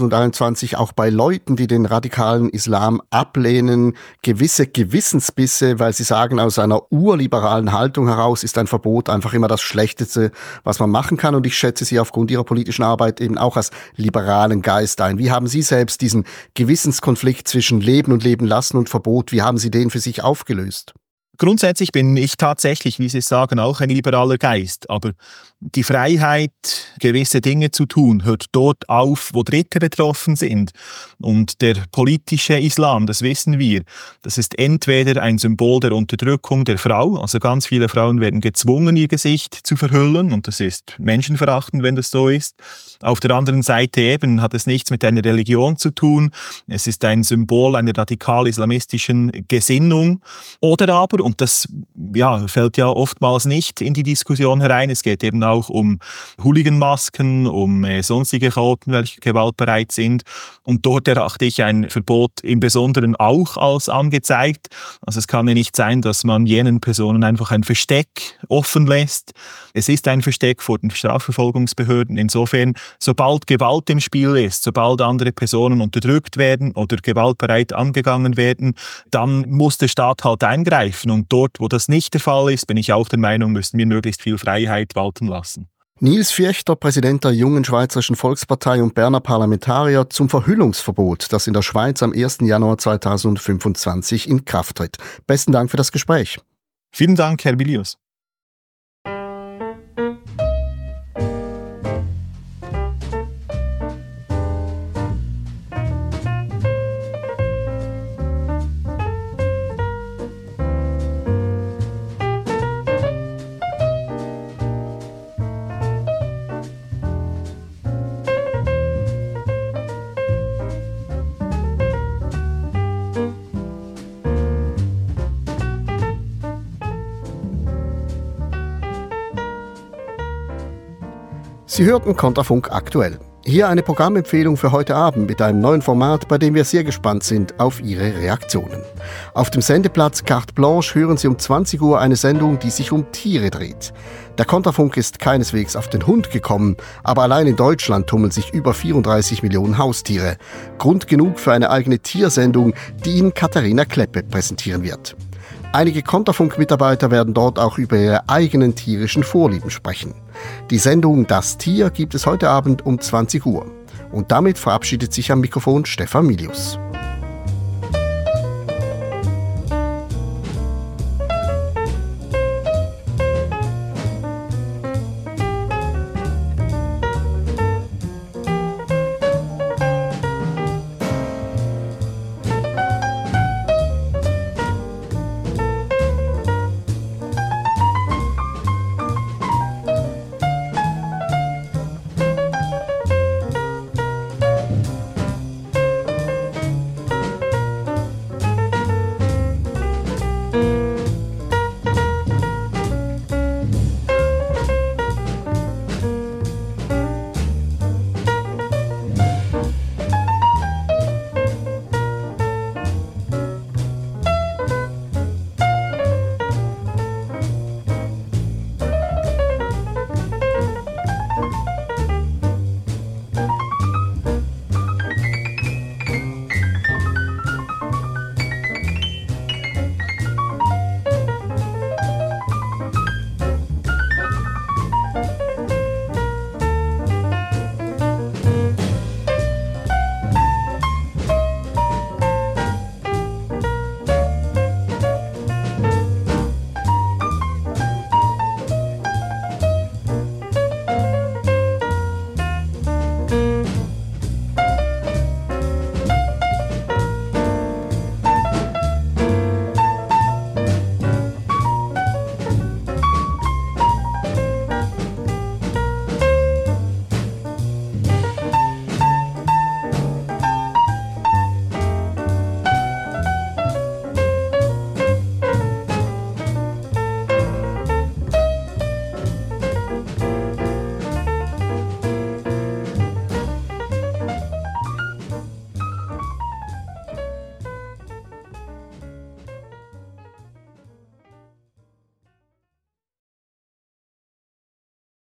2021 auch bei Leuten, die den radikalen Islam ablehnen, gewisse Gewissensbisse, weil sie sagen, aus einer urliberalen Haltung heraus ist ein Verbot einfach immer das Schlechteste, was man machen kann. Und ich schätze Sie aufgrund Ihrer politischen Arbeit eben auch als liberalen Geist ein. Wie haben Sie selbst diesen Gewissenskonflikt zwischen Leben und Leben lassen und Verbot, wie haben Sie den für sich aufgelöst? Grundsätzlich bin ich tatsächlich, wie Sie sagen, auch ein liberaler Geist. Aber die Freiheit, gewisse Dinge zu tun, hört dort auf, wo Dritte betroffen sind. Und der politische Islam, das wissen wir, das ist entweder ein Symbol der Unterdrückung der Frau, also ganz viele Frauen werden gezwungen, ihr Gesicht zu verhüllen, und das ist menschenverachtend, wenn das so ist. Auf der anderen Seite eben hat es nichts mit einer Religion zu tun. Es ist ein Symbol einer radikal-islamistischen Gesinnung. Oder aber, und das fällt ja oftmals nicht in die Diskussion herein. Es geht eben auch um Hooliganmasken, um sonstige Chaoten, welche gewaltbereit sind. Und dort erachte ich ein Verbot im Besonderen auch als angezeigt. Also es kann ja nicht sein, dass man jenen Personen einfach ein Versteck offen lässt. Es ist ein Versteck vor den Strafverfolgungsbehörden. Insofern, sobald Gewalt im Spiel ist, sobald andere Personen unterdrückt werden oder gewaltbereit angegangen werden, dann muss der Staat halt eingreifen. Und dort, wo das nicht der Fall ist, bin ich auch der Meinung, müssen wir möglichst viel Freiheit walten lassen. Nils Vierchter, Präsident der Jungen Schweizerischen Volkspartei und Berner Parlamentarier, zum Verhüllungsverbot, das in der Schweiz am 1. Januar 2025 in Kraft tritt. Besten Dank für das Gespräch. Vielen Dank, Herr Milius. Sie hörten Kontrafunk aktuell. Hier eine Programmempfehlung für heute Abend mit einem neuen Format, bei dem wir sehr gespannt sind auf Ihre Reaktionen. Auf dem Sendeplatz Carte Blanche hören Sie um 20 Uhr eine Sendung, die sich um Tiere dreht. Der Kontrafunk ist keineswegs auf den Hund gekommen, aber allein in Deutschland tummeln sich über 34 Millionen Haustiere. Grund genug für eine eigene Tiersendung, die Ihnen Katharina Kleppe präsentieren wird. Einige Kontrafunk-Mitarbeiter werden dort auch über ihre eigenen tierischen Vorlieben sprechen. Die Sendung Das Tier gibt es heute Abend um 20 Uhr. Und damit verabschiedet sich am Mikrofon Stefan Milius.